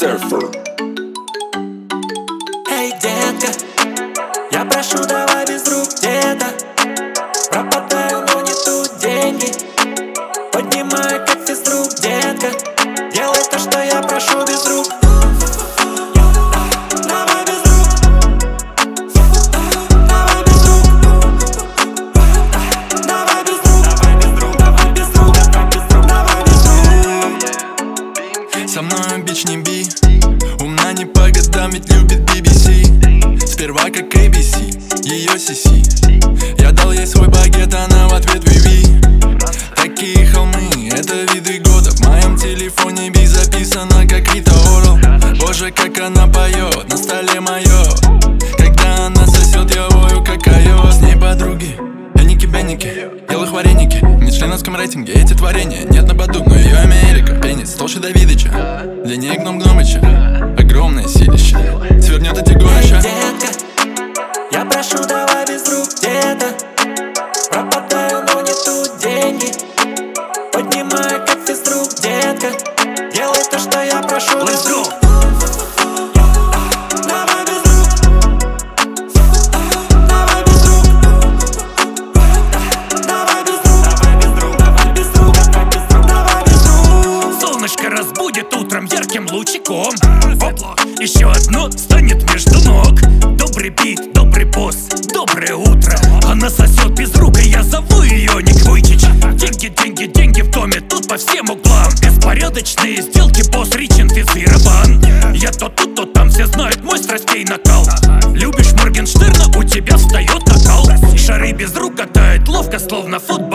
Surfer. Эй, детка, я прошу, давай без рук где-то. Пропадаю, но не тут деньги. Поднимай, как физрук, детка. Делай то, что я прошу без рук. Давай без рук. Давай без рук. Давай без рук. Давай без рук. Давай без рук. Давай без рук. Со мной бич не би, умна не по годам, ведь любит BBC. Сперва как ABC, ее сиси. Я дал ей свой багет, она в ответ виви. Такие холмы, это виды года. В моем телефоне би записано как Рита Орл. Боже, как она поет, на столе мое. Когда она сосет, я вою как айо. С ней подруги, эники-бенники, делых вареники. Не в членовском рейтинге эти творения. Нет на Баду, но ее Америка. Пенис толще Давидыча, длиннее Гном-Гномыча. Огромное силище, свернет эти горища. Детка, я прошу, давай без рук где-то. Пропадаю, но не тут деньги. Поднимай, как физрук, детка. Делай то, что я прошу без рук. Давай без рук. Давай без рук. Давай без рук. Давай без рук. Давай без рук. Давай без рук. Давай без рук. Солнышко разбудит утром ярким лучиком. Оп, еще одно станет между ног. Добрый бит, добрый босс, доброе утро. Она сосет без рук, и я зову ее Ник Вуйчич. Деньги, деньги, деньги в доме, тут по всем углам. Беспорядочные сделки, босс Ричен, Физбирабан. Я то тут, то там, все знают мой страстей накал. Любишь Моргенштерна, у тебя встает накал. Шары без рук катает ловко, словно футбол.